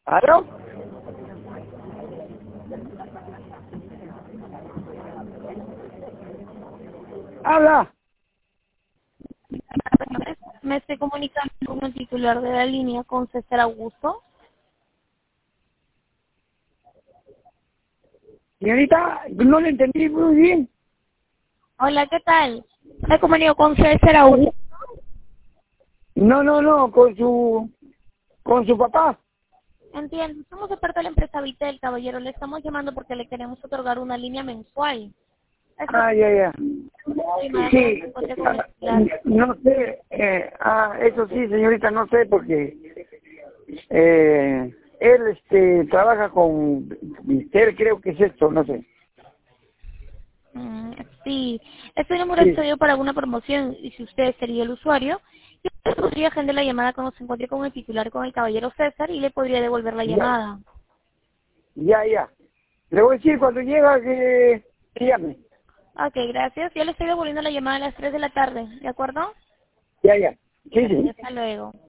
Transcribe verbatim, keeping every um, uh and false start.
¿Aló? Habla. Me estoy comunicando con el titular de la línea, con César Augusto. Señorita, no le entendí muy bien. Hola, ¿qué tal? Me comunico con César Augusto. No, no, no, con su, con su papá. Entiendo, somos de parte de la empresa Vitel, caballero. Le estamos llamando porque le queremos otorgar una línea mensual. Esto Ah, ya, ya. es Sí, con el ah, titular. no sé, eh, ah, eso sí, señorita, no sé, porque eh, él este, trabaja con Mister, creo que es esto, no sé. Mm, sí, este número es Sí, pedido para alguna promoción y si usted sería el usuario, yo podría agendar la llamada cuando se encuentre con el titular, con el caballero César, y le podría devolver la ya, llamada. ya, ya. Le voy a decir cuando llega que, que llame. Ok, gracias. Yo le estoy devolviendo la llamada a las tres de la tarde, ¿de acuerdo? Ya, ya. Sí, Gracias, sí. hasta luego.